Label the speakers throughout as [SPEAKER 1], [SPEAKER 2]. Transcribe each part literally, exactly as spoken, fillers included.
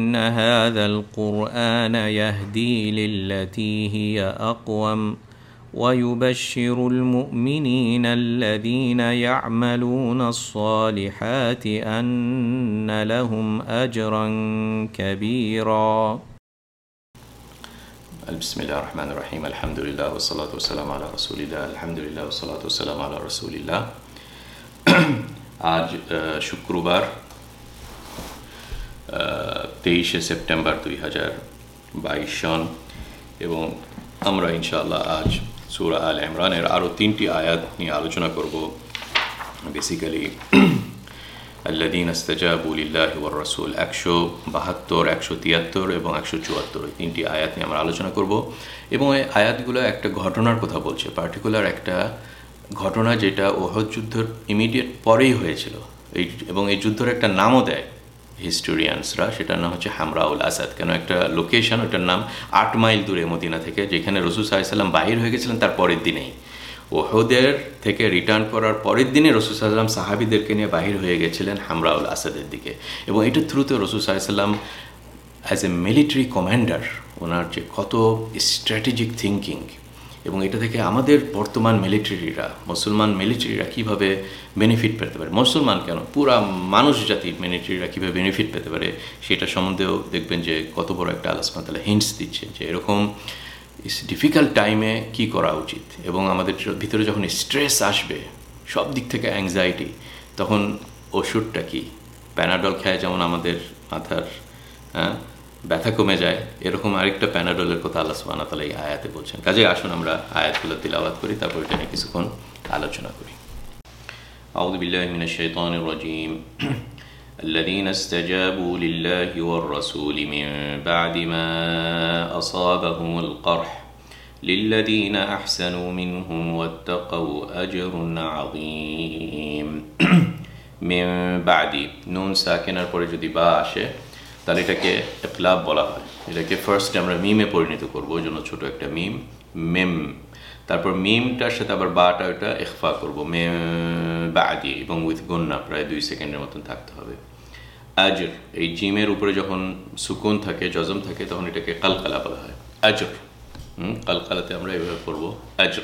[SPEAKER 1] إن هذا القرآن يهدي للتي هي أقوم ويبشر المؤمنين الذين يعملون الصالحات أن لهم أجرا كبيرا.
[SPEAKER 2] بسم الله الرحمن الرحيم الحمد لله والصلاة والسلام على رسول الله الحمد لله والصلاة والسلام على رسول الله. আজ শুক্রবার তেইশে সেপ্টেম্বর দুই হাজার বাইশ সন এবং আমরা ইনশাআল্লাহ আজ সূরা আল ইমরানের আরও তিনটি আয়াত নিয়ে আলোচনা করব। বেসিক্যালি আল্লাযীনা ইসতাজাবু লিল্লাহি ওয়ার রাসূল একশো বাহাত্তর, একশো তিয়াত্তর এবং একশো চুয়াত্তর, এই তিনটি আয়াত নিয়ে আমরা আলোচনা করব। এবং এই আয়াতগুলো একটা ঘটনার কথা বলছে, পার্টিকুলার একটা ঘটনা যেটা ওহদ যুদ্ধের ইমিডিয়েট পরেই হয়েছিল, এই এবং এই যুদ্ধের একটা নামও দেয় হিস্টোরিয়ানসরা, সেটার নাম হচ্ছে হামরাউল আসাদ। কেন একটা লোকেশন, ওটার নাম আট মাইল দূরে মদিনা থেকে, যেখানে রাসূল সাল্লাল্লাহু আলাইহি ওয়াসাল্লাম বাহির হয়ে গেছিলেন তার পরের দিনেই। ওহদের থেকে রিটার্ন করার পরের দিনে রাসূল সাল্লাল্লাহু আলাইহি ওয়াসাল্লাম সাহাবীদেরকে নিয়ে বাহির হয়ে গেছিলেন হামরাউল আসাদের দিকে। এবং এটার থ্রুতে রাসূল সাল্লাল্লাহু আলাইহি ওয়াসাল্লাম অ্যাজ এ মিলিটারি কমান্ডার, ওনার যে কত স্ট্র্যাটেজিক থিঙ্কিং, এবং এটা থেকে আমাদের বর্তমান মিলিটারিরা, মুসলমান মিলিটারিরা কীভাবে বেনিফিট পেতে পারে, মুসলমান কেন পুরা মানুষ জাতির মিলিটারিরা কীভাবে বেনিফিট পেতে পারে, সেটা সম্বন্ধেও দেখবেন যে কত বড় একটা আল্লাহ সুবহানাহু ওয়া তাআলা হিন্টস দিচ্ছে যে এরকম ডিফিকাল্ট টাইমে কি করা উচিত। এবং আমাদের ভিতরে যখন স্ট্রেস আসবে, সব দিক থেকে অ্যাংজাইটি, তখন ওষুধটা কি, প্যানাডল খায় যেমন আমাদের মাথার হ্যাঁ ব্যথা কমে যায়, এরকম আরেকটা প্যানাডলের কথা আল্লাহ সুবহানাহু ওয়া তাআলা এই আয়াতে বলছেন। কাজে আসুন আমরা আয়াতগুলো তিলাওয়াত করি, তারপর এটা নিয়ে কিছুক্ষণ আলোচনা করি। আউযু বিল্লাহি মিনাশ শাইতানির রাজীম। الذين استجابوا لله والرسول من بعد ما أصابهم القرح للذين أحسنوا منهم واتقوا أجر عظيم. من بعد নুন সাকিনার পরে যদি বা আসে তাহলে এটাকে ইকলাব বলা হয়। এটাকে ফার্স্ট আমরা মিমে পরিণত করবো, ওই জন্য ছোটো একটা মিম, মেম। তারপর মিমটার সাথে আবার বাটা ওটা ইখফা করবো, মেম বাদি, এবং উইথ গুন্না প্রায় দুই সেকেন্ডের মতন থাকতে হবে। আজর, এই জিমের উপরে যখন সুকুন থাকে, জজম থাকে, তখন এটাকে কালকালা বলা হয়, আজর। হুম কালকালাতে আমরা এভাবে পড়বো আজর।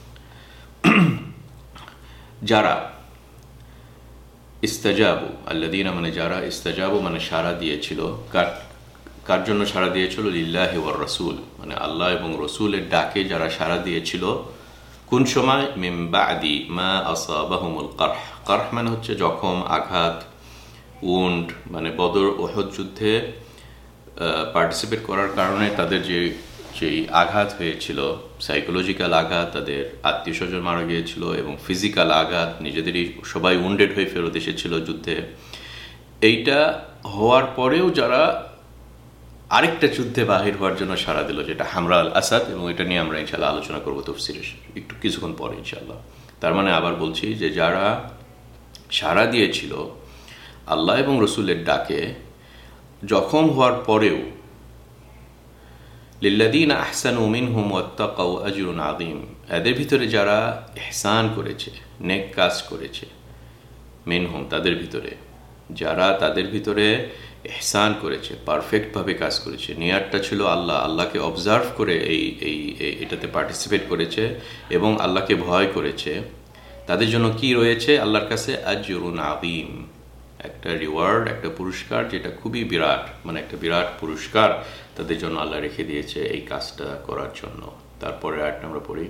[SPEAKER 2] যারা ইস্তাজাবু, আল্লাযীনা মানে যারা, ইস্তাজাবু মানে সাড়া দিয়েছিল, কার কার জন্য সাড়া দিয়েছিল, লিল্লাহি ওয়ার রাসূল মানে আল্লাহ এবং রসুলের ডাকে যারা সাড়া দিয়েছিল। কোন সময়, মিন বাদি মা আসাবাহুমুল কারহ। কারহ মানে হচ্ছে জখম, আঘাত, উন্ড, মানে বদর ওহদ যুদ্ধে পার্টিসিপেট করার কারণে তাদের যে যেই আঘাত হয়েছিল, সাইকোলজিক্যাল আঘাত, তাদের আত্মীয় স্বজন মারা গিয়েছিল, এবং ফিজিক্যাল আঘাত, নিজেদেরই সবাই উন্ডেড হয়ে ফেরত এসেছিল যুদ্ধে। এইটা হওয়ার পরেও যারা আরেকটা যুদ্ধে বাহির হওয়ার জন্য সাড়া দিল, যেটা হামরা আল আসাদ, এবং এটা নিয়ে আমরা ইনশাল্লাহ আলোচনা করবো তাফসীরে একটু কিছুক্ষণ পরে ইনশাল্লাহ। তার মানে আবার বলছি যে যারা সাড়া দিয়েছিল আল্লাহ এবং রসুলের ডাকে, জখম হওয়ার পরেও, লিল্লাযীনা আহসানু মিনহুম ওয়াত্তাকাউ আজরুন আযীম, এদের ভিতরে যারা ইহসান করেছে, নেক কাজ করেছে, মিনহুম তাদের ভিতরে, যারা তাদের ভিতরে ইহসান করেছে, পারফেক্টভাবে কাজ করেছে, নিয়াতটা ছিল আল্লাহ, আল্লাহকে অবজার্ভ করে এই এই এটাতে পার্টিসিপেট করেছে এবং আল্লাহকে ভয় করেছে, তাদের জন্য কি রয়েছে আল্লাহর কাছে, আজরুন আযীম, একটা রিওয়ার্ড, একটা পুরস্কার, যেটা খুবই বিরাট, মানে একটা বিরাট পুরস্কার তাদের জন্য আল্লাহ রেখে দিয়েছে এই কাজটা করার জন্য। তারপরে আয়াতটা আমরা পড়ি।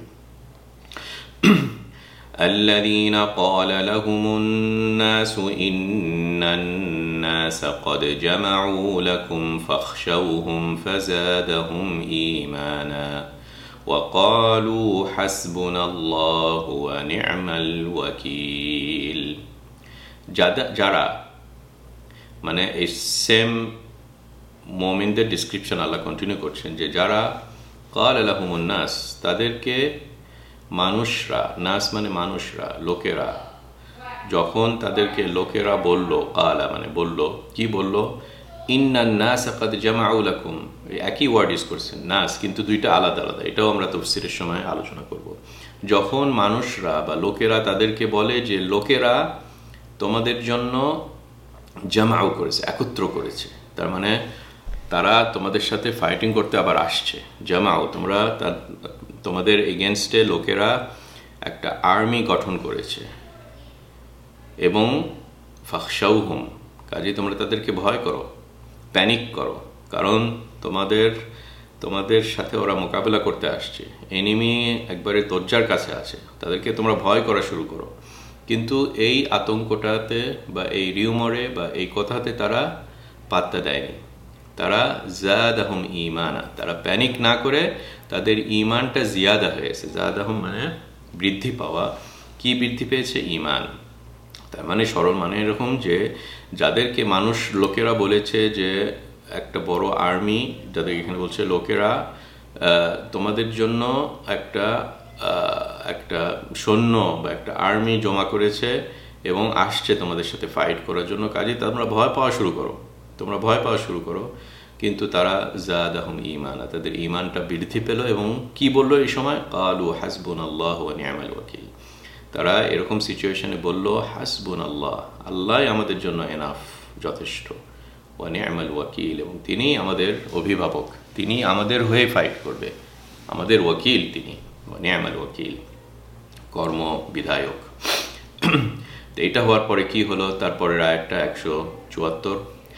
[SPEAKER 2] الذين قال لهم الناس إن الناس قد جمعوا لكم فاخشوهم فزادهم إيمانا وقالوا حسبنا الله ونعم الوكيل. যারা, মানে এই সেম মুমিনদের ডিসক্রিপশন আল্লাহ কন্টিনিউ করছেন, যে যারা ক্বাল লাহুমুন নাস, তাদেরকে মানুষরা, নাস মানে মানুষরা, লোকেরা, যখন তাদেরকে লোকেরা বলল, ক্বালা মানে বলল, কি বলল, ইন্নান নাস ক্বাদ জামাউ লাকুম, একই ওয়ার্ড ইউজ করছেন নাস, কিন্তু দুইটা আলাদা আলাদা, এটাও আমরা তাফসীরের সময় আলোচনা করব। যখন মানুষরা বা লোকেরা তাদেরকে বলে যে লোকেরা তোমাদের জন্য জামাউ করেছে, একত্র করেছে, তার মানে তারা তোমাদের সাথে ফাইটিং করতে আবার আসছে। জামাও, তোমরা তোমাদের এগেনস্টে লোকেরা একটা আর্মি গঠন করেছে এবং ফাখশাউহুম, কাজেই তোমরা তাদেরকে ভয় করো, প্যানিক করো, কারণ তোমাদের তোমাদের সাথে ওরা মোকাবেলা করতে আসছে, এনিমি একবারে দরজার কাছে আছে, তাদেরকে তোমরা ভয় করা শুরু করো। কিন্তু এই আতঙ্কটাতে বা এই রিউমরে বা এই কথাতে তারা পাত্তা দেয়নি। তারা জাদাহুম ঈমানা, তারা প্যানিক না করে তাদের ঈমানটা জিয়াদা হয়েছে। জাদাহুম মানে বৃদ্ধি পাওয়া। কি বৃদ্ধি পেয়েছে? ঈমান। তার মানে সরল মানে এরকম যে যাদেরকে মানুষ লোকেরা বলেছে যে একটা বড় আর্মি, যাদের এখানে বলছে লোকেরা তোমাদের জন্য একটা একটা সৈন্য বা একটা আর্মি জমা করেছে এবং আসছে তোমাদের সাথে ফাইট করার জন্য, কাজে তোমরা ভয় পাওয়া শুরু করো, তোমরা ভয় পাওয়া শুরু করো। কিন্তু তারা জাদাহুম ঈমানা, তাদের ঈমানটা বৃদ্ধি পেল এবং কি বললো এই সময়? ক্বালু হাসবুনাল্লাহু ওয়া নি'মাল ওয়াকিল। তারা এরকম সিচুয়েশনে বলল হাসবুনাল্লাহ, আল্লাহই আমাদের জন্য এনাফ, যথেষ্ট, ওয়া নি'মাল ওয়াকিল, এবং তিনি আমাদের অভিভাবক, তিনি আমাদের হয়ে ফাইট করবে, আমাদের ওয়াকিল তিনি, ওয়া নি'মাল ওয়াকিল, কর্ম বিধায়ক। তো এটা হওয়ার পরে কি হলো? তারপরের আয়াতটা একশো চুয়াত্তর,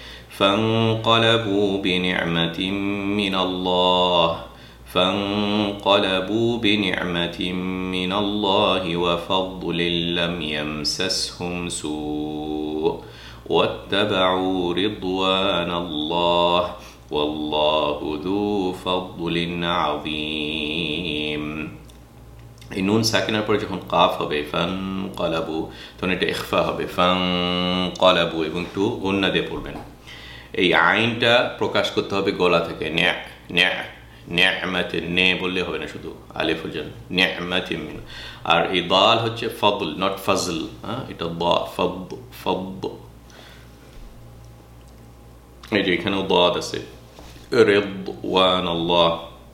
[SPEAKER 2] فانقلبوا بنعمة من الله فانقلبوا بنعمة من الله وفضل لم يمسسهم سوء واتبعوا رضوان الله والله ذو فضل عظيم। এই নুন সাকিনার পরে যখন কাফ হবে ফানকালাবু, তখন এটা ইখফা হবে ফানকালাবু, এবং একটু গুন্না দিয়ে পড়বেন। এই আইনটা প্রকাশ করতে হবে গলা থেকে, ন্যা ন্যা নি'মাতিন, নে বললে হবে না, শুধু আলিফ জান, নি'মাতিন। আর এই দাল হচ্ছে ফদল, নট ফজল, হ্যাঁ, এটা দা ফদ ফদ। এই যে এখানেও দাদ আছে, রিদওয়ানাল্লাহ।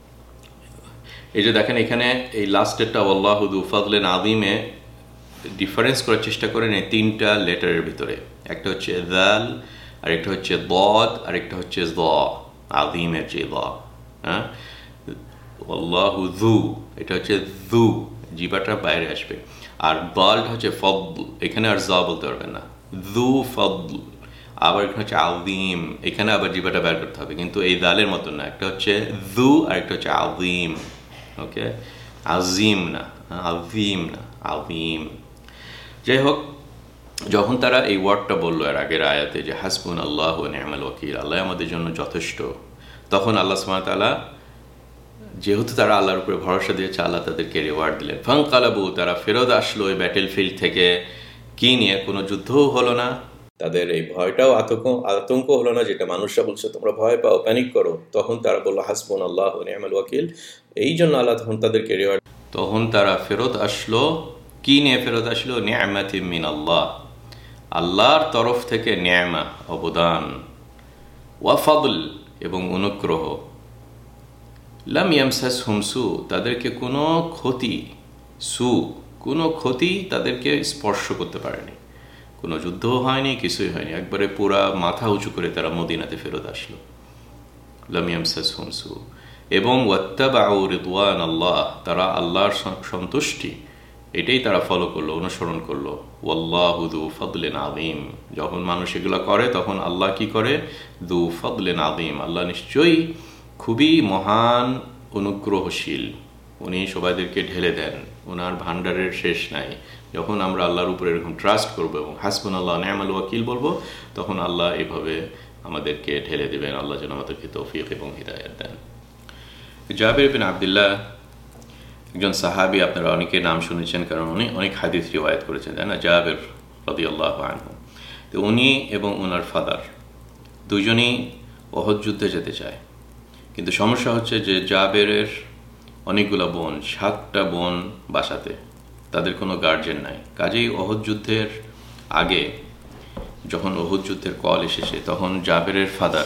[SPEAKER 2] এই যে দেখেন এখানে এই লাস্টেরটা আল্লাহু যু ফাদলিন আযীমে ডিফারেন্স করার চেষ্টা করেন এই তিনটা লেটারের ভিতরে। একটা হচ্ছে দাল, আরেকটা হচ্ছে দাদ, আরেকটা হচ্ছে যা, আযীমের যে যা, হ্যাঁ, আল্লাহু যু, এটা হচ্ছে যু, জিবাটা বাইরে আসবে। আর দালটা হচ্ছে ফদল, এখানে আর যা বলতে পারবেন না, যু ফদল। আবার এখানে হচ্ছে আযীম, এখানে আবার জিবাটা বাইর করতে হবে, কিন্তু এই দালের মতন না, একটা হচ্ছে যু আর একটা হচ্ছে আযীম। ওকে, আজিম না, আযীম না, আযীম। যাই হোক, যখন তারা এই ওয়ার্ডটা বললো এর আগের আয়াতে যে হাসবুনাল্লাহু ওয়া নি'মাল ওয়াকিল, আল্লাহ আমাদের জন্য যথেষ্ট, তখন আল্লাহ সুবহানাহু ওয়া তাআলা, যেহেতু তারা আল্লাহর উপরে ভরসা দিয়েছে, আল্লাহ তাদেরকে রিওয়ার্ড দিলেন। ফানকালাবু, তারা ফেরত আসলো এই ব্যাটেল ফিল্ড থেকে, কি নিয়ে? কোনো যুদ্ধও হলো না, তাদের এই ভয়টাও আতঙ্ক আতঙ্ক হলো না, যেটা মানুষরা বলছে তোমরা ভয় পাও, প্যানিক করো। তখন তারা বললো হাসবুনাল্লাহু ওয়া নি'মাল ওয়াকিল, এই জন্য আল্লাহ তখন তাদেরকে রিওয়ার্ড। তখন তারা ফেরত আসলো, কি নিয়ে ফেরত আসলো? নি'মাতিন মিনাল্লাহ, আল্লাহর তরফ থেকে নি'মা, অবদান, ওয়া ফদল, এবং অনুগ্রহ। লাম ইয়ামসাসহুম সু, তাদেরকে কোনো ক্ষতি, সু কোনো ক্ষতি তাদেরকে স্পর্শ করতে পারেনি, কোনো যুদ্ধও হয়নি, কিছুই হয়নি, একবারে পুরা মাথা উঁচু করে তারা মদিনাতে ফেরত আসলো। লাম ইয়ামসাসহুম সু, এবং ওয়াত্তাবাউ রিদওয়ানাল্লাহ, তারা আল্লাহর সন্তুষ্টি এটাই তারা ফলো করলো, অনুসরণ করলো। ওয়াল্লাহু যু ফাদলিন আযীম, যখন মানুষ এগুলো করে তখন আল্লাহ কি করে? যু ফাদলিন আযীম, আল্লাহ নিশ্চয়ই খুবই মহান অনুগ্রহশীল, উনি সবাইদেরকে ঢেলে দেন, ওনার ভান্ডারের শেষ নাই। যখন আমরা আল্লাহর উপরে এরকম ট্রাস্ট করবো এবং হাসবুনাল্লাহু ওয়া নি'মাল ওয়াকিল বলবো, তখন আল্লাহ এভাবে আমাদেরকে ঢেলে দেবেন। আল্লাহ যেন আমাদেরকে তৌফিক এবং হিদায়াত দেন। জাবির বিন আব্দুল্লাহ একজন সাহাবী, আপনারা অনেকে নাম শুনেছেন কারণ উনি অনেক হাদিস রিওয়ায়াত করেছেন, তাই না? জাবির রাদিয়াল্লাহু আনহু। তো উনি এবং ওনার ফাদার দুজনই উহুদ যুদ্ধে যেতে চায়, কিন্তু সমস্যা হচ্ছে যে জাবেরের অনেকগুলো বোন, সাতটা বোন বাসাতে, তাদের কোনো গার্জেন নাই। কাজেই উহুদ যুদ্ধের আগে যখন উহুদ যুদ্ধের কল এসেছে, তখন জাবেরের ফাদার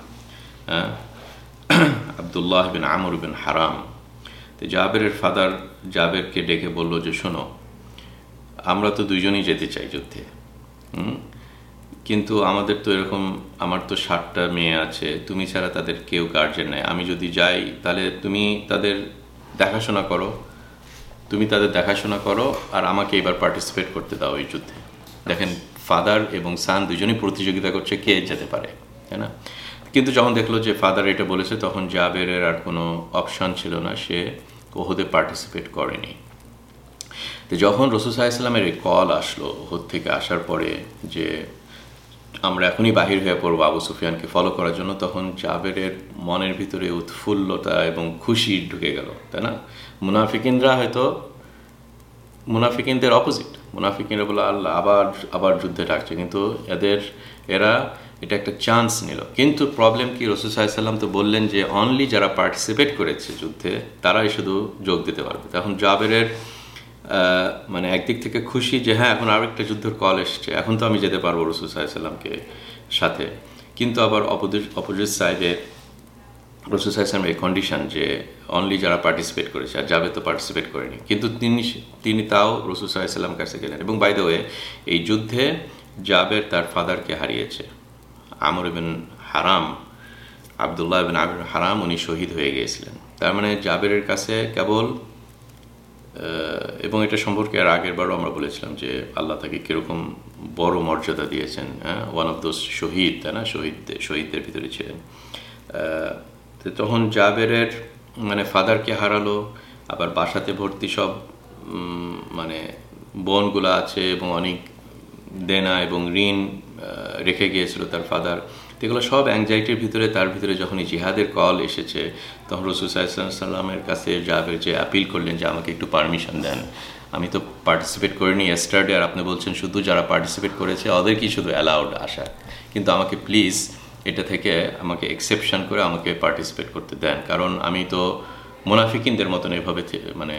[SPEAKER 2] আব্দুল্লাহ বিন আমর বিন হারাম, তো জাবেরের ফাদার জাবেরকে ডেকে বলল যে শোনো, আমরা তো দুইজনই যেতে চাই যুদ্ধে, হুম কিন্তু আমাদের তো এরকম, আমার তো ষাটটা মেয়ে আছে, তুমি ছাড়া তাদের কেউ গার্জেন নেই, আমি যদি যাই তাহলে তুমি তাদের দেখাশোনা করো, তুমি তাদের দেখাশোনা করো আর আমাকে এবার পার্টিসিপেট করতে দাও এই যুদ্ধে। দেখেন, ফাদার এবং সান দুজনেই প্রতিযোগিতা করছে কে যেতে পারে, তাই না? কিন্তু যখন দেখলো যে ফাদার এটা বলেছে, তখন জাবেরের আর কোনো অপশান ছিল না, সে ওহুদে পার্টিসিপেট করেনি। তো যখন রাসূল সাল্লাল্লাহু আলাইহি ওয়াসাল্লামের এই কল আসলো ওহুদ থেকে আসার পরে যে আমরা এখনই বাহির হয়ে পড়বো আবু সুফিয়ানকে ফলো করার জন্য, তখন জাবেরের মনের ভিতরে উৎফুল্লতা এবং খুশি ঢুকে গেল, তাই না? মুনাফিকিনরা হয়তো, মুনাফিকিনদের অপোজিট, মুনাফিকিনরা বলে আল্লাহ আবার আবার যুদ্ধে ডাকছে, কিন্তু এদের এরা এটা একটা চান্স নিল। কিন্তু প্রবলেম কি, রাসূল সাল্লাল্লাহু আলাইহি ওয়াসাল্লাম তো বললেন যে অনলি যারা পার্টিসিপেট করেছে যুদ্ধে তারাই শুধু যোগ দিতে পারবে। তখন জাবেরের মানে একদিক থেকে খুশি যে হ্যাঁ এখন আরও একটা যুদ্ধের কল এসছে, এখন তো আমি যেতে পারবো রাসূল সাল্লাল্লাহু আলাইহি ওয়াসাল্লামকে সাথে। কিন্তু আবার অপোজিট অপোজিট সাইডে রাসূল সাল্লাল্লাহু আলাইহি ওয়াসাল্লামের এই কন্ডিশন যে অনলি যারা পার্টিসিপেট করেছে, আর জাবের তো পার্টিসিপেট করেনি, কিন্তু তিনি তিনি তাও রাসূল সাল্লাল্লাহু আলাইহি ওয়াসাল্লাম কাছে গেলেন। এবং বাই দ্য ওয়ে, এই যুদ্ধে জাবের তার ফাদারকে হারিয়েছে, আমর ইবনে হারাম, আবদুল্লাহ ইবনে আমর হারাম, উনি শহীদ হয়ে গিয়েছিলেন। তার মানে জাবেরের কাছে কেবল, এবং এটা সম্পর্কে আর আগের বারও আমরা বলেছিলাম যে আল্লাহ তাকে কীরকম বড় মর্যাদা দিয়েছেন, হ্যাঁ, ওয়ান অফ দোজ শহীদ, তাই না, শহীদ শহীদদের ভিতরে ছিলেন। তো তখন জাবেরের মানে ফাদারকে হারালো, আবার বাসাতে ভর্তি সব মানে বোনগুলো আছে এবং অনেক দেনা এবং ঋণ রেখে গিয়েছিল তার ফাদার। এগুলো সব অ্যাংজাইটির ভিতরে, তার ভিতরে যখন এই জিহাদের কল এসেছে, তখন রাসূল সাল্লাল্লাহু আলাইহি ওয়াসাল্লামের কাছে জাবের যে আপিল করলেন যে আমাকে একটু পারমিশন দেন, আমি তো পার্টিসিপেট করিনি ইয়েস্টারডে, আর আপনি বলছেন শুধু যারা পার্টিসিপেট করেছে ওদেরকেই শুধু অ্যালাউড আসা, কিন্তু আমাকে প্লিজ এটা থেকে আমাকে এক্সেপশন করে আমাকে পার্টিসিপেট করতে দেন, কারণ আমি তো মুনাফিকিনদের মতন এভাবে মানে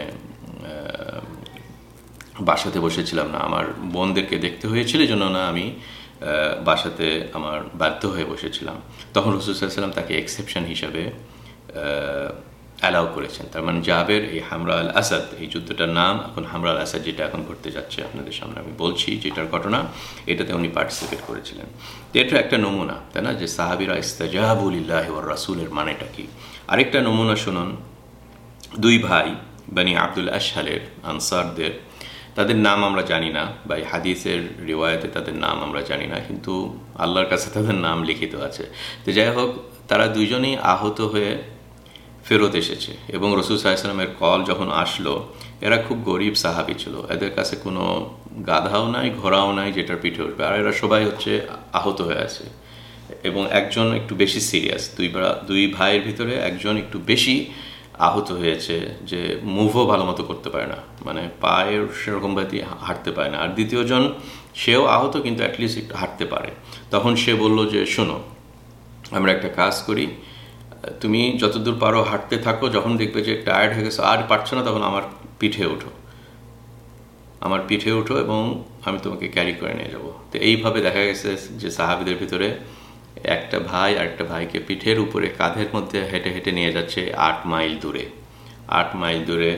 [SPEAKER 2] বাসাতে বসেছিলাম না, আমার বোনদেরকে দেখতে হয়েছিল জন্য না আমি বাসাতে আমার বাধ্য হয়ে বসেছিলাম। তখন রাসূল সাল্লাল্লাহু আলাইহি ওয়াসাল্লাম তাকে এক্সেপশন হিসাবে অ্যালাউ করেছেন। তার মানে জাবের এই হামরা আল আসাদ, এই যুদ্ধটার নাম এখন হামরা আল আসাদ, যেটা এখন ঘটতে যাচ্ছে আপনাদের সামনে আমি বলছি যেটার ঘটনা, এটাতে উনি পার্টিসিপেট করেছিলেন। এটা একটা নমুনা, তাই না, যে সাহাবীরা ইস্তাজাবু লিল্লাহি ওয়ার রাসূলের মানেটা কি। আরেকটা নমুনা শুনুন, দুই ভাই বনি আব্দুল আশহালের, আনসারদের, তাদের নাম আমরা জানি না, বা এই হাদিসের রিওয়ায়াতে তাদের নাম আমরা জানি না, কিন্তু আল্লাহর কাছে তাদের নাম লিখিত আছে। তো যাই হোক, তারা দুইজনেই আহত হয়ে ফেরত এসেছে, এবং রাসূল সাল্লাল্লাহু আলাইহি ওয়াসাল্লামের কল যখন আসলো, এরা খুব গরিব সাহাবী ছিল, এদের কাছে কোনো গাধাও নাই, ঘোড়াও নাই যেটার পিঠে উঠবে, আর এরা সবাই হচ্ছে আহত হয়ে আছে, এবং একজন একটু বেশি সিরিয়াস, দুই দুই ভাইয়ের ভিতরে একজন একটু বেশি আহত হয়েছে, যে মুভও ভালো মতো করতে পারে না, মানে পায়ের সেরকমভাবে হাঁটতে পারে না, আর দ্বিতীয়জন সেও আহত কিন্তু অ্যাটলিস্ট একটু হাঁটতে পারে। তখন সে বলল যে শোনো, আমরা একটা কাজ করি, তুমি যতদূর পারো হাঁটতে থাকো, যখন দেখবে যে টায়ার্ড হয়ে গেছো আর পারছো না, তখন আমার পিঠে ওঠো, আমার পিঠে ওঠো এবং আমি তোমাকে ক্যারি করে নিয়ে যাবো। তো এইভাবে দেখা গেছে যে সাহাবীদের ভিতরে একটা ভাই আর একটা ভাইকে পিঠের উপরে কাঁধের মধ্যে হেঁটে হেঁটে নিয়ে যাচ্ছে আট মাইল দূরে, আট মাইল দূরে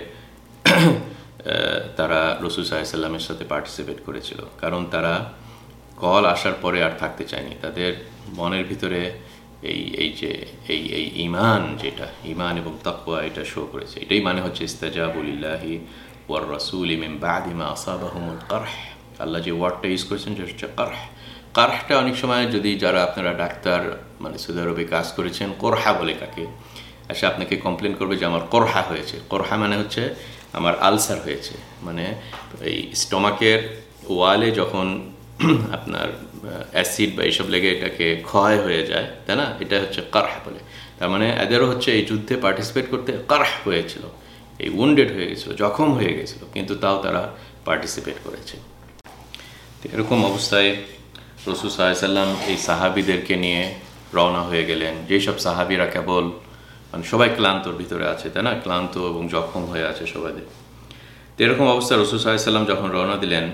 [SPEAKER 2] তারা রাসূল সাল্লাল্লাহু আলাইহি ওয়াসাল্লামের সাথে পার্টিসিপেট করেছিল, কারণ তারা কল আসার পরে আর থাকতে চায়নি, তাদের মনের ভিতরে এই এই যে এই এই ঈমান, যেটা ঈমান এবং তাকওয়া, এটা শো করেছে। এটাই মানে হচ্ছে ইস্তাজাবু লিল্লাহি ওয়ার রাসূলি মিন বাদি মা আসাবাহুমুল কারহ। আল্লাহ যে ওয়ার্ডটা ইউজ করেছেন সেটা হচ্ছে কারহ। কারহটা অনেক সময় যদি যারা আপনারা ডাক্তার মানে সৌদি আরবে কাজ করেছেন, কোরহা বলে কাকে, এসে আপনাকে কমপ্লেন করবে যে আমার কোরহা হয়েছে। কোরহা মানে হচ্ছে আমার আলসার হয়েছে, মানে এই স্টমাকের ওয়ালে যখন আপনার অ্যাসিড বা এইসব লেগে এটাকে ক্ষয় হয়ে যায়, তাই না, এটা হচ্ছে কারহ বলে। তার মানে এদেরও হচ্ছে এই যুদ্ধে পার্টিসিপেট করতে কারহ হয়েছিল, এই উন্ডেড হয়ে গেছিলো, জখম হয়ে গেছিলো, কিন্তু তাও তারা পার্টিসিপেট করেছে। এরকম অবস্থায় রাসূল সাল্লাল্লাহু আলাইহি ওয়াসাল্লাম এই সাহাবীদেরকে নিয়ে রওনা হয়ে গেলেন, যেসব সাহাবীরা কেবল মানে সবাই ক্লান্তর ভিতরে আছে, তাই না, ক্লান্ত এবং জখম হয়ে আছে সবাই। তো এরকম অবস্থায় রাসূল সাল্লাল্লাহু আলাইহি ওয়াসাল্লাম যখন রওনা দিলেন,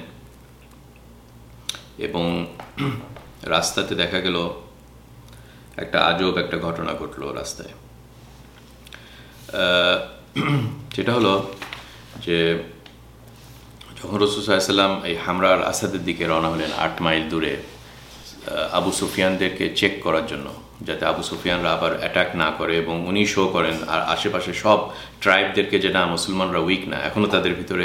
[SPEAKER 2] এবং রাস্তাতে দেখা গেল একটা আজব একটা ঘটনা ঘটলো রাস্তায়। সেটা হলো যে যখন রাসূল সাল্লাল্লাহু আলাইহি ওয়াসাল্লাম এই হামরা আল আসাদের দিকে রওনা হলেন, আট মাইল দূরে আবু সুফিয়ানদেরকে চেক করার জন্য, যাতে আবু সুফিয়ানরা আবার অ্যাটাক না করে, এবং উনি শো করেন আর আশেপাশে সব ট্রাইবদেরকে যে না, মুসলমানরা উইক না, এখনও তাদের ভিতরে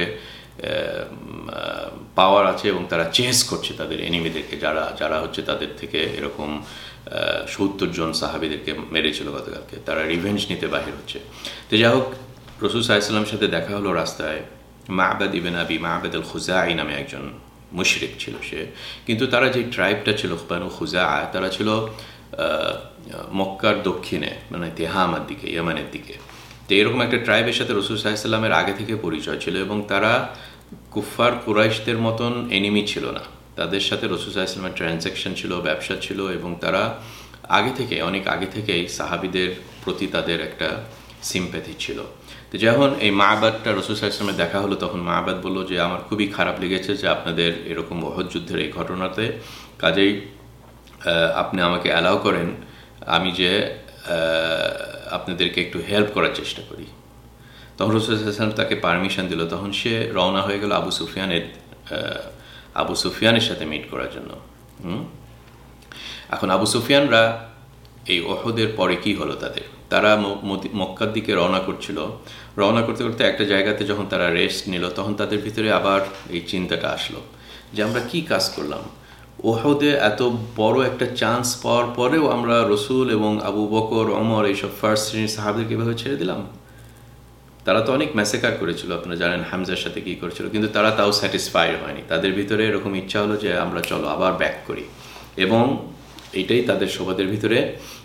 [SPEAKER 2] পাওয়ার আছে এবং তারা চেস করছে তাদের এনিমিদেরকে, যারা যারা হচ্ছে তাদের থেকে এরকম সত্তর জন সাহাবিদেরকে মেরেছিল গতকালকে, তারা রিভেঞ্জ নিতে বাহির হচ্ছে। তো যাই হোক, রাসূল সাল্লাল্লাহু আলাইহি ওয়াসাল্লামের সাথে দেখা হলো রাস্তায়। মা'বাদ ইবনে আবি মা'বাদ আল খুজাই নামে একজন মুশরিক ছিল সে, কিন্তু তারা যে ট্রাইবটা ছিল বানু খুজা, তারা ছিল মক্কার দক্ষিণে, মানে তেহামার দিকে, ইয়ামানের দিকে। তো এরকম একটা ট্রাইবের সাথে রাসূল সাল্লাল্লাহু আলাইহি ওয়াসাল্লামের আগে থেকে পরিচয় ছিল, এবং তারা কুফফার কুরাইশদের মতন এনিমি ছিল না। তাদের সাথে রাসূল সাল্লাল্লাহু আলাইহি ওয়াসাল্লামের ট্রানজ্যাকশন ছিল, ব্যবসা ছিল, এবং তারা আগে থেকে, অনেক আগে থেকেই সাহাবিদের প্রতি তাদের একটা সিম্প্যাথি ছিল। তো যখন এই মা'বাদটা রাসূল সাল্লাল্লাহু আলাইহি ওয়াসাল্লামের দেখা হলো, তখন মা'বাদ বলল যে আমার খুবই খারাপ লেগেছে যে আপনাদের এরকম উহুদ যুদ্ধের এই ঘটনাতে, কাজেই আপনি আমাকে অ্যালাউ করেন আমি যে আপনাদেরকে একটু হেল্প করার চেষ্টা করি। তখন রাসূল সাল্লাল্লাহু আলাইহি ওয়াসাল্লাম তাকে পারমিশন দিল। তখন সে রওনা হয়ে গেল আবু সুফিয়ানের আবু সুফিয়ানের সাথে মিট করার জন্য। হুম এখন আবু সুফিয়ানরা এই উহুদের পরে কি হলো তাদের, তারা মক্কার দিকে রওনা করছিল। রওনা করতে করতে একটা জায়গাতে যখন তারা রেস্ট নিল, তখন তাদের ভিতরে আবার এই চিন্তাটা আসলো যে আমরা কি কাজ করলাম, উহুদে এত বড় একটা চান্স পাওয়ার পরেও আমরা রসুল এবং আবু বকর, ওমর, এইসব ফার্স্ট শ্রেণীর সাহাবাদেরকে এভাবে ছেড়ে দিলাম। তারা তো অনেক ম্যাসেকার করেছিল, আপনারা জানেন হামজার সাথে কি করেছিল, কিন্তু তারা তাও স্যাটিসফাইড হয়নি। তাদের ভিতরে এরকম ইচ্ছা হলো যে আমরা চলো আবার ব্যাক করি, এবং এইটাই তাদের সবাদের ভিতরে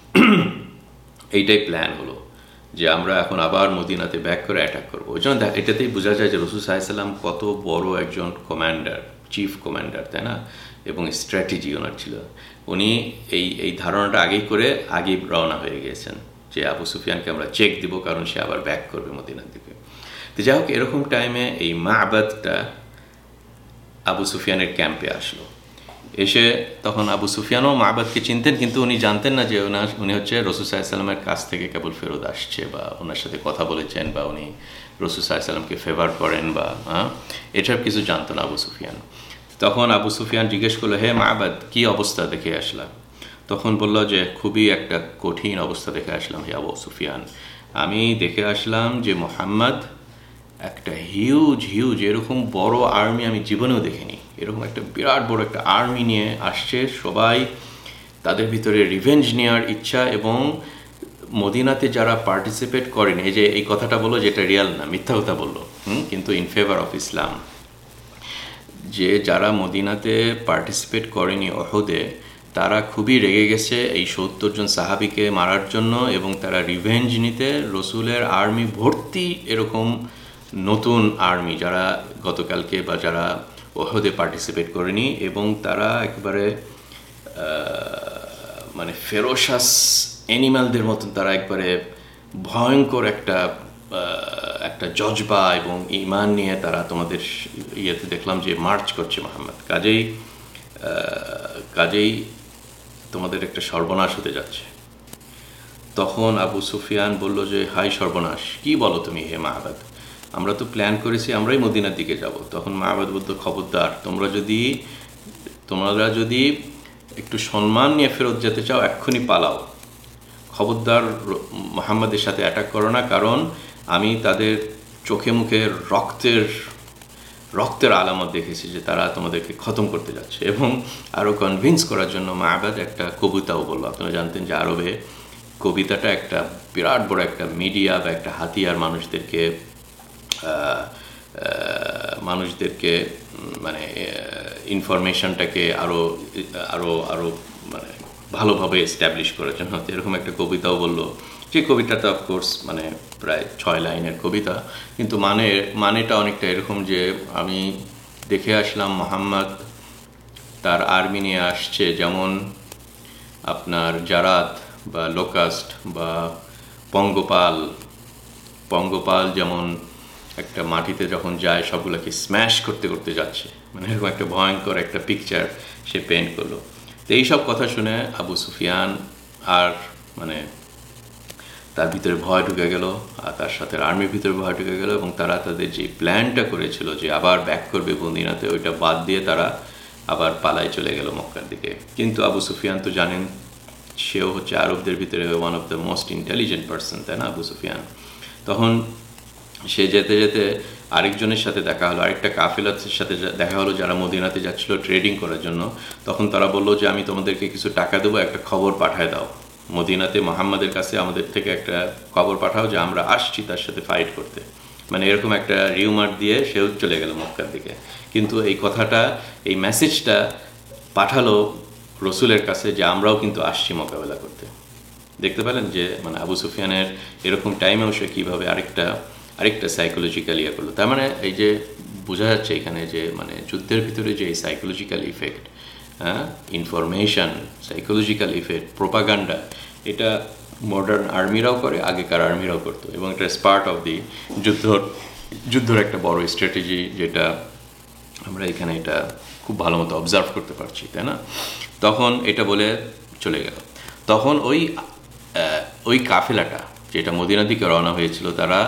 [SPEAKER 2] এইটাই প্ল্যান হলো যে আমরা এখন আবার মদিনাতে ব্যাক করে অ্যাটাক করবো। ওই জন্য এটাতেই বোঝা যায় যে রাসূল সাল্লাল্লাহু আলাইহি ওয়াসাল্লাম কত বড় একজন কমান্ডার, চিফ কমান্ডার, তাই না? এবং স্ট্র্যাটেজি ওনার ছিল। উনি এই এই ধারণাটা আগেই করে আগেই রওনা হয়ে গিয়েছেন যে আবু সুফিয়ানকে আমরা চেক দিব, কারণ সে আবার ব্যাক করবে মদিনার দিকে। তো যাই হোক, এরকম টাইমে এই মা'বাদটা আবু সুফিয়ানের ক্যাম্পে আসলো। এসে তখন আবু সুফিয়ানও মা'বাদকে চিনতেন, কিন্তু উনি জানতেন না যে ওনার উনি হচ্ছে রাসূল সাল্লাল্লাহু আলাইহি ওয়াসাল্লামের কাছ থেকে কেবল ফেরত আসছে, বা ওনার সাথে কথা বলেছেন, বা উনি রাসূল সাল্লাল্লাহু আলাইহি ওয়াসাল্লামকে ফেভার করেন, বা হ্যাঁ এসব কিছু জানতো না আবু সুফিয়ান। তখন আবু সুফিয়ান জিজ্ঞেস করলো, হে মা'বাদ, কি অবস্থা দেখে আসলাম? তখন বলল যে খুবই একটা কঠিন অবস্থা দেখে আসলাম হে আবু সুফিয়ান। আমি দেখে আসলাম যে মুহাম্মদ একটা হিউজ হিউজ এরকম বড় আর্মি আমি জীবনেও দেখিনি। এরকম একটা বিরাট বড় একটা আর্মি নিয়ে আসছে, সবাই তাদের ভিতরে রিভেঞ্জ নেওয়ার ইচ্ছা, এবং মদিনাতে যারা পার্টিসিপেট করেনি, এই যে এই কথাটা বললো যেটা রিয়াল না, মিথ্যা কথা বললো, হুম কিন্তু ইন ফেভার অফ ইসলাম, যে যারা মদিনাতে পার্টিসিপেট করেনি উহুদে, তারা খুবই রেগে গেছে এই সত্তর জন সাহাবিকে মারার জন্য, এবং তারা রিভেঞ্জ নিতে রসুলের আর্মি ভর্তি এরকম নতুন আর্মি যারা গতকালকে বা যারা উহুদে পার্টিসিপেট করেনি, এবং তারা একেবারে মানে ফেরোসাস অ্যানিম্যালদের মতন, তারা একবারে ভয়ঙ্কর একটা একটা জজবা এবং ঈমান নিয়ে তারা তোমাদের ইয়েতে দেখলাম যে মার্চ করছে মুহাম্মদ। কাজেই কাজেই তোমাদের একটা সর্বনাশ হতে যাচ্ছে। তখন আবু সুফিয়ান বলল যে হাই সর্বনাশ, কি বলো তুমি হে মা'বাদ, আমরা তো প্ল্যান করেছি আমরাই মদিনার দিকে যাব। তখন মা'বাদ বলতো, খবরদার, তোমরা যদি তোমরা যদি একটু সম্মান নিয়ে ফেরত যেতে চাও, এক্ষুনি পালাও, খবরদার মুহাম্মাদের সাথে অ্যাটাক করো না, কারণ আমি তাদের চোখে মুখে রক্তের রক্তের আলামত দেখেছি যে তারা তোমাদেরকে খতম করতে যাচ্ছে। এবং আরও কনভিন্স করার জন্য মা'বাদ একটা কবিতাও বলল। আপনারা জানতেন যে আরবে কবিতাটা একটা বিরাট বড় একটা মিডিয়া বা একটা হাতিয়ার, মানুষদেরকে মানুষদেরকে মানে ইনফরমেশনটাকে আরও আরও আরও মানে ভালোভাবে এস্টাবলিশ করার জন্য। এরকম একটা কবিতাও বললো, যে কবিতাটা অফকোর্স মানে প্রায় ছয় লাইনের কবিতা, কিন্তু মানে মানেটা অনেকটা এরকম যে আমি দেখে আসলাম মুহাম্মদ তার আর্মি নিয়ে আসছে, যেমন আপনার জারাদ বা লোকাস্ট বা পঙ্গপাল পঙ্গপাল যেমন একটা মাটিতে যখন যায় সবগুলোকে স্ম্যাশ করতে করতে যাচ্ছে, মানে এরকম একটা ভয়ঙ্কর একটা পিকচার সে পেন্ট করলো। তো এইসব কথা শুনে আবু সুফিয়ান আর মানে তার ভিতরে ভয় ঢুকে গেল, আর তার সাথে আর্মির ভিতরে ভয় ঢুকে গেল, এবং তারা তাদের যে প্ল্যানটা করেছিল যে আবার ব্যাক করবে মদিনাতে, ওইটা বাদ দিয়ে তারা আবার পালায় চলে গেল মক্কার দিকে। কিন্তু আবু সুফিয়ান তো জানেন, সেও হচ্ছে আরবদের ভিতরে one of the most intelligent person, তাই না আবু সুফিয়ান। তখন সে যেতে যেতে আরেকজনের সাথে দেখা হলো, আরেকটা কাফেলার সাথে দেখা হলো যারা মদিনাতে যাচ্ছিল ট্রেডিং করার জন্য। তখন তারা বললো যে আমি তোমাদেরকে কিছু টাকা দেবো, একটা খবর পাঠায় দাও মদিনাতে মোহাম্মদের কাছে, আমাদের থেকে একটা খবর পাঠাও যে আমরা আসছি তার সাথে ফাইট করতে। মানে এরকম একটা রিউমার দিয়ে সেও চলে গেল মক্কার দিকে। কিন্তু এই কথাটা, এই মেসেজটা পাঠালো রসুলের কাছে যে আমরাও কিন্তু আসছি মোকাবেলা করতে। দেখতে পেলেন যে মানে আবু সুফিয়ানের এরকম টাইমেও সে কীভাবে আরেকটা আরেকটা সাইকোলজিক্যাল ইয়ে করলো। তার মানে এই যে বোঝা যাচ্ছে এখানে যে মানে যুদ্ধের ভিতরে যে এই সাইকোলজিক্যাল ইফেক্ট, হ্যাঁ, ইনফরমেশান, সাইকোলজিক্যাল ইফেক্ট, প্রোপাগান্ডা, এটা মডার্ন আর্মিরাও করে, আগেকার আর্মিরাও করতো, এবং এটা পার্ট অফ দি যুদ্ধর যুদ্ধর একটা বড় স্ট্র্যাটেজি, যেটা আমরা এখানে এটা খুব ভালো মতো অবজার্ভ করতে পারছি, তাই না। তখন এটা বলে চলে গেল। তখন ওই ওই কাফেলাটা যেটা মদিনার দিকে রওনা হয়েছিল, তারা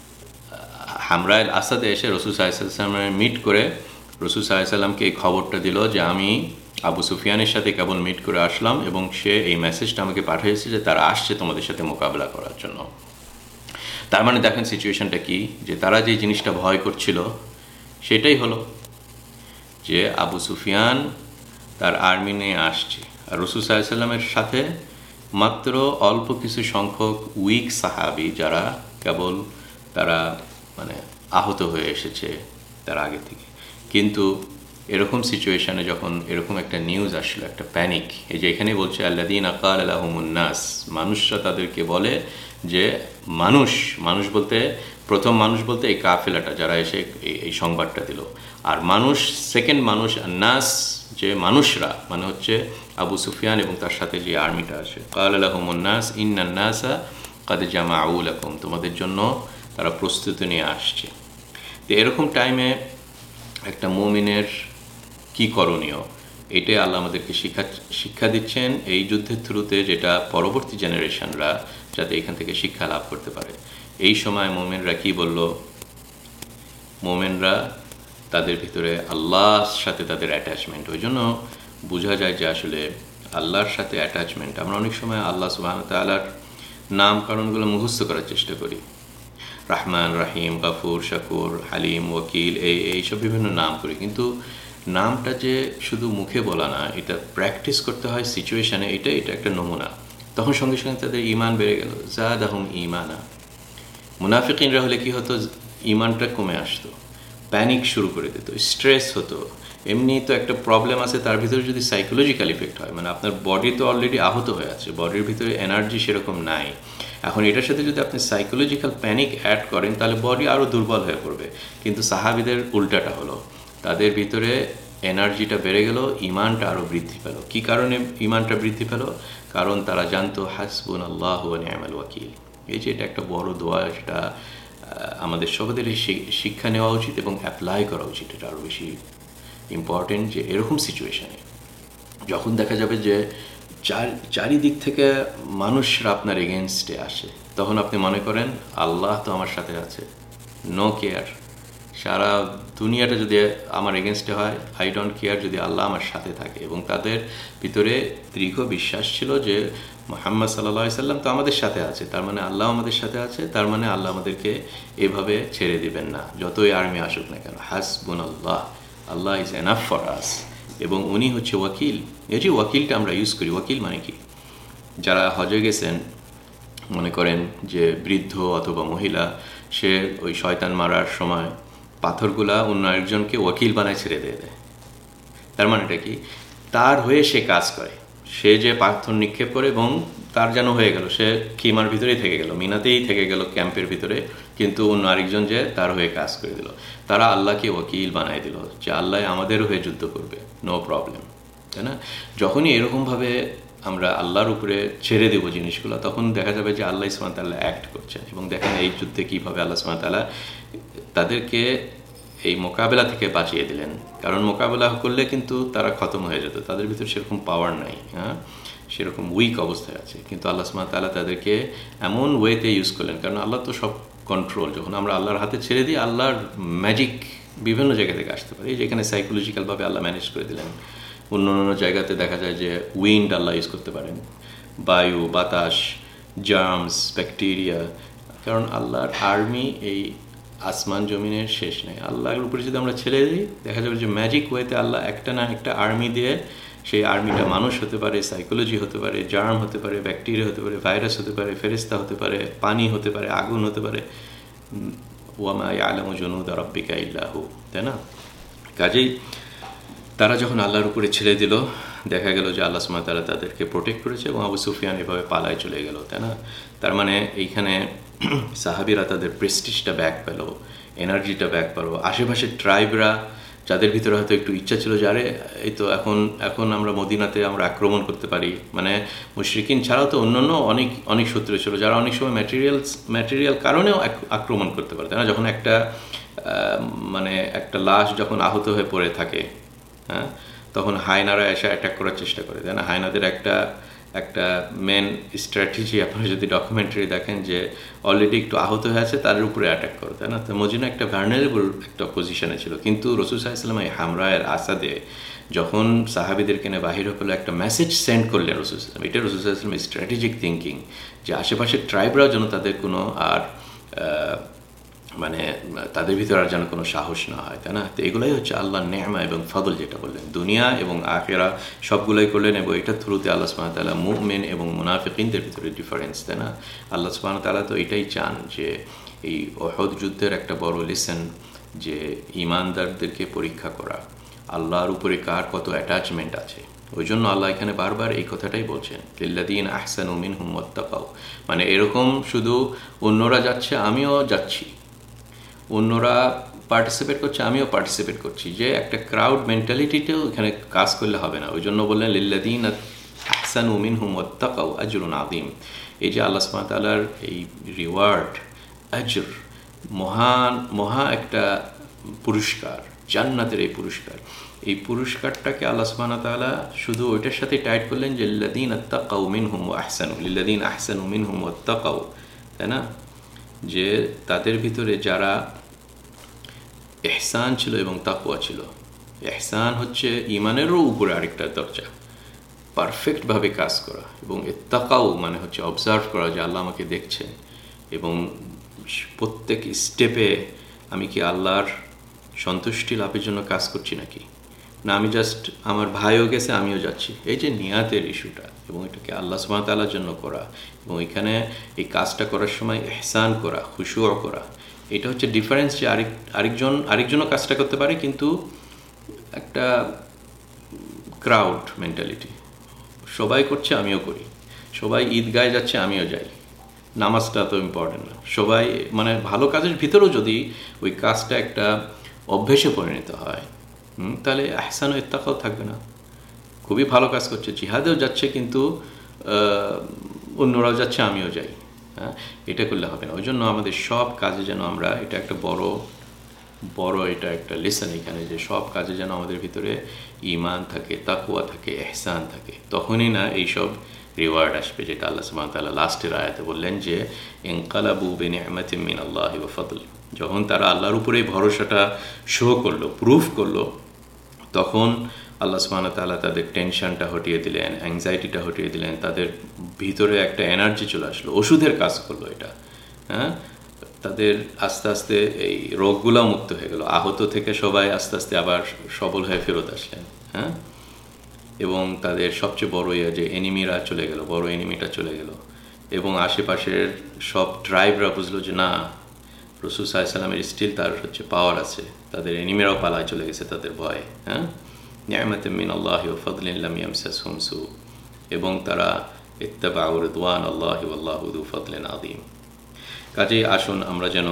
[SPEAKER 2] হামরাইল আসাদে এসে রসুল সাল্লাল্লাহু আলাইহি ওয়াসাল্লামের মিট করে রসুল সাল্লাল্লাহু আলাইহি ওয়াসাল্লামকে এই খবরটা দিল যে আমি আবু সুফিয়ানের সাথে কেবল মিট করে আসলাম, এবং সে এই মেসেজটা আমাকে পাঠিয়েছে যে তারা আসছে তোমাদের সাথে মোকাবেলা করার জন্য। তার মানে দেখেন সিচুয়েশনটা কি, যে তারা যে জিনিসটা ভয় করছিল সেটাই হলো যে আবু সুফিয়ান তার আর্মি নিয়ে আসছে, আর রসুল সাল্লাল্লাহু আলাইহি ওয়াসাল্লামের সাথে মাত্র অল্প কিছু সংখ্যক উইক সাহাবি, যারা কেবল তারা মানে আহত হয়ে এসেছে তার আগে থেকে। কিন্তু এরকম সিচুয়েশানে যখন এরকম একটা নিউজ আসলো, একটা প্যানিক, এই যে এখানে বলছে আল্লাযীনা ক্বালা লাহুমুন নাস, মানুষরা তাদেরকে বলে যে মানুষ মানুষ বলতে প্রথম মানুষ বলতে এই কাফেলাটা যারা এসে এই সংবাদটা দিল, আর মানুষ সেকেন্ড মানুষ, নাস যে মানুষরা মানে হচ্ছে আবু সুফিয়ান এবং তার সাথে যে আর্মিটা আছে। ক্বালা লাহুমুন নাস ইন্নান নাসা কাদ জামাউ লাকুম, তোমাদের জন্য তারা প্রস্তুতি নিয়ে আসছে। তো এরকম টাইমে একটা মুমিনের কি করণীয়, এটাই আল্লাহ আমাদেরকে শিক্ষা শিক্ষা দিচ্ছেন এই যুদ্ধের থ্রুতে, যেটা পরবর্তী জেনারেশনরা যাতে এখান থেকে শিক্ষা লাভ করতে পারে। এই সময় মোমেনরা কি বলল, মোমেনরা তাদের ভিতরে আল্লাহর সাথে তাদের অ্যাটাচমেন্ট, ওই জন্য বোঝা যায় যে আসলে আল্লাহর সাথে অ্যাটাচমেন্ট। আমরা অনেক সময় আল্লাহ সুবহানাহু ওয়া তাআলার নামকরণগুলো মুখস্থ করার চেষ্টা করি, রহমান, রহিম, গফুর, শাকুর, হালিম, ওয়াকিল, এই এইসব বিভিন্ন নাম করি, কিন্তু নামটা যে শুধু মুখে বলা না, এটা প্র্যাকটিস করতে হয় সিচুয়েশানে। এটা এটা একটা নমুনা। তখন সঙ্গে সঙ্গে তাদের ইমান বেড়ে গেল, জাদাহুম ঈমানা। মুনাফিকিনরা হলে কি হতো, ইমানটা কমে আসতো, প্যানিক শুরু করে দিত, স্ট্রেস হতো। এমনি তো একটা প্রবলেম আছে, তার ভিতরে যদি সাইকোলজিক্যাল ইফেক্ট হয়, মানে আপনার বডি তো অলরেডি আহত হয়ে আছে, বডির ভিতরে এনার্জি সেরকম নাই, এখন এটার সাথে যদি আপনি সাইকোলজিক্যাল প্যানিক অ্যাড করেন তাহলে বডি আরও দুর্বল হয়ে পড়বে। কিন্তু সাহাবিদের উল্টাটা হলো, তাদের ভিতরে এনার্জিটা বেড়ে গেল, ইমানটা আরও বৃদ্ধি পেল। কি কারণে ইমানটা বৃদ্ধি পেল? কারণ তারা জানতো হাসবুনাল্লাহু ওয়া নি'মাল ওয়াকিল। এই যে এটা একটা বড় দোয়া, সেটা আমাদের সবাদেরই শিক্ষা নেওয়া উচিত এবং অ্যাপ্লাই করা উচিত। এটা আরও বেশি ইম্পর্টেন্ট যে এরকম সিচুয়েশানে যখন দেখা যাবে যে চার চারিদিক থেকে মানুষরা আপনার এগেনস্টে আসে, তখন আপনি মনে করেন আল্লাহ তো আমার সাথে আছে, নো কেয়ার, সারা দুনিয়াটা যদি আমার এগেনস্টে হয়, আই ডোন্ট কেয়ার, যদি আল্লাহ আমার সাথে থাকে। এবং তাদের ভিতরে দীর্ঘ বিশ্বাস ছিল যে মুহাম্মদ সাল্লাল্লাহু আলাইহি সাল্লাম তো আমাদের সাথে আছে, তার মানে আল্লাহ আমাদের সাথে আছে, তার মানে আল্লাহ আমাদেরকে এভাবে ছেড়ে দিবেন না, যতই আর্মি আসুক না কেন। হাসবুনাল্লাহ, আল্লাহ ইজ এনাফ ফর আস, এবং উনি হচ্ছে ওয়াকিল। এই যে ওয়াকিলটা আমরা ইউজ করি, ওয়াকিল মানে কি? যারা হজে গেছেন, মনে করেন যে বৃদ্ধ অথবা মহিলা, সে ওই শয়তান মারার সময় পাথরগুলা অন্য একজনকে ওয়াকিল বানায় ছেড়ে দিয়ে দেয়। তার মানেটা কি? তার হয়ে সে কাজ করে, সে যে পাথর নিক্ষেপ করে এবং তার যেন হয়ে গেল, সে খিমার ভিতরেই থেকে গেল, মিনাতেই থেকে গেল ক্যাম্পের ভিতরে, কিন্তু অন্য আরেকজন যে তার হয়ে কাজ করে দিল। তারা আল্লাহকে ওয়াকিল বানায় দিল যে আল্লাহ আমাদের হয়ে যুদ্ধ করবে, নো প্রবলেম, তাই না? যখনই এরকমভাবে আমরা আল্লাহর উপরে ছেড়ে দেবো জিনিসগুলো, তখন দেখা যাবে যে আল্লাহ সুবহানাহু ওয়া তাআলা অ্যাক্ট করছেন। এবং দেখেন এই যুদ্ধে কীভাবে আল্লাহ সুবহানাহু ওয়া তাআলা তাদেরকে এই মোকাবেলা থেকে বাঁচিয়ে দিলেন। কারণ মোকাবেলা করলে কিন্তু তারা খতম হয়ে যেত, তাদের ভিতরে সেরকম পাওয়ার নাই, হ্যাঁ, সেরকম উইক অবস্থায় আছে। কিন্তু আল্লাহ সুবহানাহু ওয়া তাআলা তাদেরকে এমন ওয়েতে ইউজ করলেন, কারণ আল্লাহ তো সব কন্ট্রোল। যখন আমরা আল্লাহর হাতে ছেড়ে দিই, আল্লাহর ম্যাজিক বিভিন্ন জায়গা থেকে আসতে পারে। এই যেখানে সাইকোলজিক্যালভাবে আল্লাহ ম্যানেজ করে দিলেন। অন্য অন্য জায়গাতে দেখা যায় যে উইন্ড আল্লাহ ইউজ করতে পারেন, বায়ু, বাতাস, জার্মস, ব্যাকটেরিয়া। কারণ আল্লাহর আর্মি এই আসমান জমিনের শেষ নেই। আল্লাহর উপরে যদি আমরা ছেড়ে দিই, দেখা যাবে যে ম্যাজিক ওয়েতে আল্লাহ একটা না একটা আর্মি দিয়ে, সেই আর্মিটা মানুষ হতে পারে, সাইকোলজি হতে পারে, জার্ম হতে পারে, ব্যাকটেরিয়া হতে পারে, ভাইরাস হতে পারে, ফেরেস্তা হতে পারে, পানি হতে পারে, আগুন হতে পারে। ওয়ামা ইয়ালামু জুনুদা রাব্বিকা ইল্লা হু, তাই না? কাজেই তারা যখন আল্লাহর উপরে ছেড়ে দিল, দেখা গেল যে আল্লাহ সুবহানাহু ওয়া তাআলা তাদেরকে প্রোটেক্ট করেছে এবং আবু সুফিয়ান এভাবে পালায় চলে গেল, তাই না? তার মানে এইখানে সাহাবীরা তাদের প্রেস্টিজটা ব্যাক পেল, এনার্জিটা ব্যাক পেল। আশেপাশের ট্রাইবরা, যাদের ভিতরে হয়তো একটু ইচ্ছা ছিল যে আরে এই তো এখন এখন আমরা মদিনাতে আমরা আক্রমণ করতে পারি, মানে মুশরিকিন ছাড়াও তো অন্যান্য অনেক অনেক শত্রু ছিল যারা অনেক সময় ম্যাটেরিয়ালস ম্যাটেরিয়াল কারণেও আক্রমণ করতে পারে, তাই না? যখন একটা মানে একটা লাশ যখন আহত হয়ে পড়ে থাকে, হ্যাঁ, তখন হায়নারা এসে অ্যাটাক করার চেষ্টা করে, তাই না? হায়নাদের একটা একটা মেন স্ট্র্যাটেজি আপনারা যদি ডকুমেন্টারি দেখেন যে অলরেডি একটু আহত হয়ে আছে, তার উপরে অ্যাটাক করে, তাই না? তো মদিনা একটা ভার্নারেবল একটা পজিশনে ছিল। কিন্তু রাসূল সাল্লাল্লাহু আলাইহি ওয়াসাল্লাম এই হামরায়ের আসাদে যখন সাহাবীদেরকে নিয়ে বাহির হলো, একটা মেসেজ সেন্ড করলেন রাসূল সাল্লাল্লাহু আলাইহি ওয়াসাল্লাম। এটা রাসূল সাল্লাল্লাহু আলাইহি ওয়াসাল্লামের স্ট্র্যাটেজিক থিঙ্কিং, যে আশেপাশের ট্রাইবরাও যেন তাদের কোনো আর মানে তাদের ভিতরে আর যেন কোনো সাহস না হয়, তাই না? তো এগুলোই হচ্ছে আল্লাহর নেয়ামা এবং ফজল, যেটা বললেন দুনিয়া এবং আখিরা সবগুলোই করলেন। এবং এটার থ্রুতে আল্লাহ সুবহানাহু ওয়া তাআলা মুমিন এবং মুনাফিকিনদের ভিতরে ডিফারেন্স, তাই না? আল্লাহ সুবহানাহু ওয়া তাআলা তো এটাই চান যে এই উহুদ যুদ্ধের একটা বড় লেসন, যে ঈমানদারদেরকে পরীক্ষা করা, আল্লাহর উপরে কার কত অ্যাটাচমেন্ট আছে। ওই জন্য আল্লাহ এখানে বারবার এই কথাটাই বলছেন, লিল্লাযীনা আহসানু মিনহুম ওয়াত্তাকাউ, মানে এরকম শুধু অন্যরা যাচ্ছে আমিও যাচ্ছি, অন্যরা পার্টিসিপেট করছে আমিও পার্টিসিপেট করছি, যে একটা ক্রাউড মেন্টালিটিতেও এখানে কাজ করলে হবে না। ওই জন্য বললেন লিল্লাযীনা আহসানু মিনহুম ওয়াত্তাকাউ আজরুন আযীম। এই যে আল্লাহ সুবহানাহু ওয়া তাআলার এই রিওয়ার্ড, আজর, মহান মহা একটা পুরস্কার, জান্নাতের এই পুরস্কার, এই পুরস্কারটাকে আল্লাহ সুবহানাহু ওয়া তাআলা শুধু ওইটার সাথে টাইট করলেন যে লিল্লাযীনা আত্তাকাউ মিনহুম ওয়া আহসানু, লিল্লাযীনা আহসানু মিনহুম ওয়াত্তাকাউ, তাই না? যে তাদের ভিতরে যারা ইহসান ছিল এবং তাকওয়া ছিল। ইহসান হচ্ছে ঈমানেরও উপরে আরেকটা দরজা, পারফেক্টভাবে কাজ করা, এবং ইত্তাকাউ মানে হচ্ছে অবজার্ভ করা যে আল্লাহ আমাকে দেখছেন এবং প্রত্যেক স্টেপে আমি কি আল্লাহর সন্তুষ্টি লাভের জন্য কাজ করছি নাকি, না আমি জাস্ট আমার ভাইও গেছে আমিও যাচ্ছি। এই যে নিয়াতের ইস্যুটা, এবং এটাকে আল্লাহ সুবহানাহু ওয়া তাআলার জন্য করা, এবং এখানে এই কাজটা করার সময় ইহসান করা, খুশুউ করা, এটা হচ্ছে ডিফারেন্স। যে আরেক আরেকজন আরেকজনও কাজটা করতে পারে, কিন্তু একটা ক্রাউড মেন্টালিটি, সবাই করছে আমিও করি, সবাই ঈদগায় যাচ্ছে আমিও যাই, নামাজটা তো ইম্পর্টেন্ট না, সবাই মানে ভালো কাজের ভিতরেও যদি ওই কাজটা একটা অভ্যেসে পরিণত হয়, তাহলে আহসান ও ইত্তাকাও থাকবে না। খুবই ভালো কাজ করছে, জিহাদেও যাচ্ছে, কিন্তু অন্যরাও যাচ্ছে আমিও যাই, হ্যাঁ, এটা করলে হবে না। ওই জন্য আমাদের সব কাজে যেন আমরা, এটা একটা বড় বড় এটা একটা লেসন এখানে, যে সব কাজে যেন আমাদের ভিতরে ঈমান থাকে, তাকওয়া থাকে, ইহসান থাকে, তখনই না এইসব রিওয়ার্ড আসবে, যেটা আল্লাহ সুবহানাহু ওয়া তাআলা লাস্টের আয়াতে বললেন যে ইনকালাবু বিনি'মাতিন মিনাল্লাহি ওয়া ফাদল। যখন তারা আল্লাহর উপরে ভরসাটা শো করলো, প্রুফ করলো, তখন আল্লাহ সুবহানাহু ওয়া তাআলা তাদের টেনশনটা হটিয়ে দিলেন, অ্যাংজাইটিটা হটিয়ে দিলেন, তাদের ভিতরে একটা এনার্জি চলে আসলো, ওষুধের কাজ করলো এটা, হ্যাঁ, তাদের আস্তে আস্তে এই রোগগুলো মুক্ত হয়ে গেল, আহত থেকে সবাই আস্তে আস্তে আবার সবল হয়ে ফেরত আসলেন, হ্যাঁ, এবং তাদের সবচেয়ে বড় ইয়ে যে এনিমিরা চলে গেল, বড় এনিমিটা চলে গেল, এবং আশেপাশের সব ট্রাইবরা বুঝলো যে না, রাসূল সাল্লাল্লাহু আলাইহি ওয়াসাল্লামের স্টিল তার হচ্ছে পাওয়ার আছে, তাদের এনিমিরাও পালায় চলে গেছে তাদের ভয়ে, হ্যাঁ, নি'মাতাম মিনাল্লাহি ওয়া ফাদলিন লাম ইয়ামসাসহুম সু, এবং তারা ইত্তাবাউ রিদওয়ানাল্লাহি ওয়াল্লাহু যু ফাদলিন আযীম। কাজেই আসুন আমরা যেন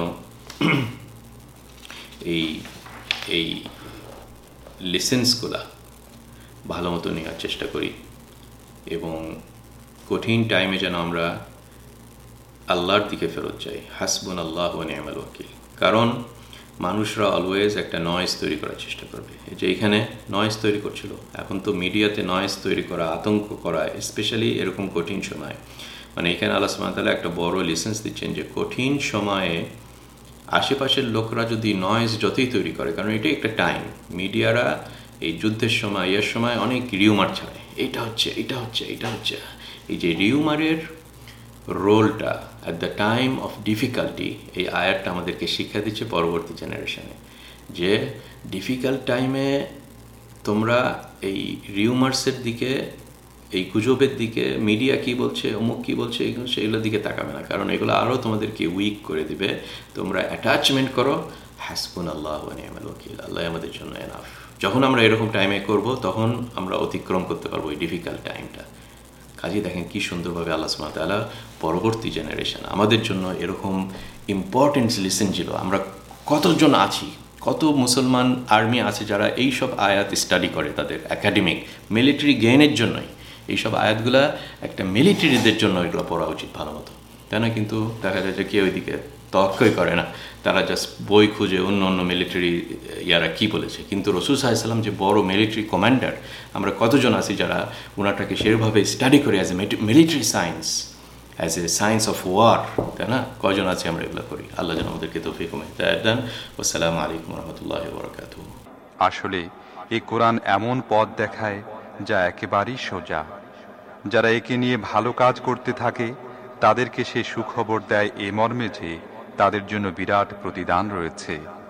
[SPEAKER 2] এই এই লেসেন্সগুলা ভালো মতো নেওয়ার চেষ্টা করি, এবং কঠিন টাইমে যেন আমরা আল্লাহর দিকে ফেরত যাই, হাসবুনাল্লাহু ওয়া নি'মাল ওয়াকিল। কারণ মানুষরা অলওয়েজ একটা নয়েজ তৈরি করার চেষ্টা করবে, যে এখানে নয়েজ তৈরি করছিল, এখন তো মিডিয়াতে নয়েজ তৈরি করা, আতঙ্ক করা, স্পেশালি এরকম কঠিন সময়, মানে এখানে আল্লাহ সুবহানাহু ওয়া তাআলা একটা বড় লেসেন্স দিচ্ছেন যে কঠিন সময়ে আশেপাশের লোকরা যদি নয়েজ যতই তৈরি করে, কারণ এটাই একটা টাইম, মিডিয়ারা এই যুদ্ধের সময় এর সময় অনেক রিউমার ছাড়ে, এইটা হচ্ছে এইটা হচ্ছে এইটা হচ্ছে। এই যে রিউমারের রোলটা at the time of difficulty, এই আয়াতটা আমাদেরকে শিক্ষা দিচ্ছে পরবর্তী জেনারেশনে, যে ডিফিকাল্ট টাইমে তোমরা এই রিউমার্সের দিকে, এই গুজবের দিকে, মিডিয়া কি বলছে, অমুক কি বলছে, এইগুলো সেগুলোর দিকে তাকাবে না, কারণ এগুলো আরও তোমাদেরকে উইক করে দিবে। তোমরা অ্যাটাচমেন্ট করো হাসবুন আল্লাহ ওয়া নি'মাল ওয়াকিল, আল্লাহ আমাদের জন্য এনাফ। যখন আমরা এরকম টাইমে করব, তখন আমরা অতিক্রম করতে পারবো এই ডিফিকাল্ট টাইমটা। কাজে দেখেন কি সুন্দরভাবে আল্লাহ সুবহানাহু ওয়া তাআলা পরবর্তী জেনারেশন আমাদের জন্য এরকম ইম্পর্টেন্স লিসেন ছিল। আমরা কতজন আছি, কত মুসলমান আর্মি আছে যারা এই সব আয়াত স্টাডি করে তাদের একাডেমিক মিলিটারি গেইনের জন্যই। এইসব আয়াতগুলা একটা মিলিটারিদের জন্য এগুলো পড়া উচিত ভালো মতো, তাই না? কিন্তু দেখা যায় যে কেউ ওইদিকে তওয়াক্কুই করে না, তারা জাস্ট বই খুঁজে অন্য অন্য মিলিটারি ইয়ারা কী বলেছে। কিন্তু রাসূল সাল্লাল্লাহু আলাইহি ওয়াসাল্লাম যে বড় মিলিটারি কমান্ডার, আমরা কতজন আছি যারা ওনাটাকে সেভাবে স্টাডি করে as a military science, as a science of war, তাই না? কয়জন আছে আমরা এগুলো করি? আল্লাহ যেন আমাদেরকে তৌফিক ও হিদায়াত দেন। আসসালামু আলাইকুম ওয়া রাহমাতুল্লাহি ওয়া বারাকাতুহু।
[SPEAKER 3] আসলে এই কোরআন এমন পথ দেখায় যা একেবারেই সোজা। যারা একে নিয়ে ভালো কাজ করতে থাকে তাদেরকে সে সুখবর দেয় এ মর্মে যে তাদের জন্য বিরাট প্রতিদান রয়েছে।